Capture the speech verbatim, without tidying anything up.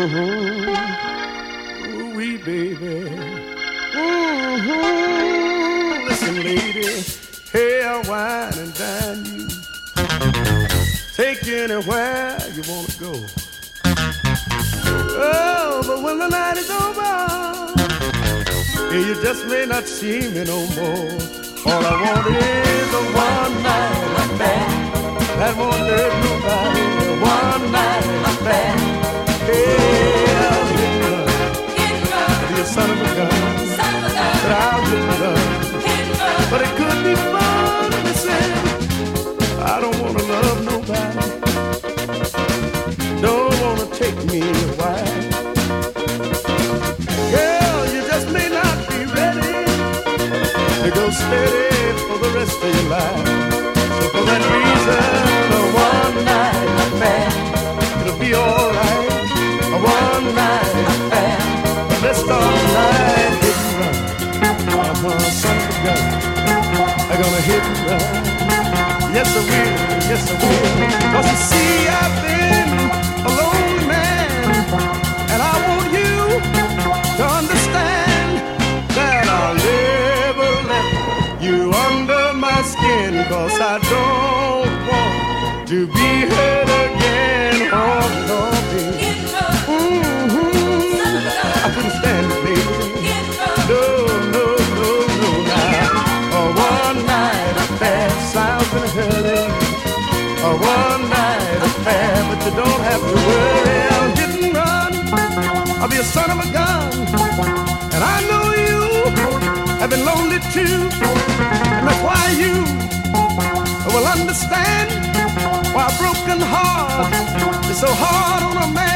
Ooh, wee baby. Mm-hmm. Listen, lady, hey, I'll wine and dine you. Take you anywhere you wanna go. Oh, but when the night is over, yeah, you just may not see me no more. All I want is a one night affair that won't hurt nobody. One night affair. Yeah, I'll hit and run. Hit and run. Be a son of a gun. Son of a gun. But I'll hit and run. Hit and run. But it could be fun, listen. I don't wanna love nobody. Don't wanna take me away. Girl, you just may not be ready to go steady for the rest of your life. So for that reason, a one night affair, it'll be alright. A one night affair, let's start tonight. Hit and run, uh-huh, son of a gun. I'm gonna hit and run. Yes I will, yes I will. Cause you see I've been a lonely man, and I want you to understand that I'll never let you under my skin. Cause I don't want to be hurt again. Oh no, baby. Mm-hmm. I couldn't stand it, baby. No, no, no, no, now. A one night affair sounds in a hurry. A one night affair, but you don't have to worry. I'll hit and run. I'll be a son of a gun. And I know you have been lonely too. And that's why you will understand why a broken heart is so hard on a man.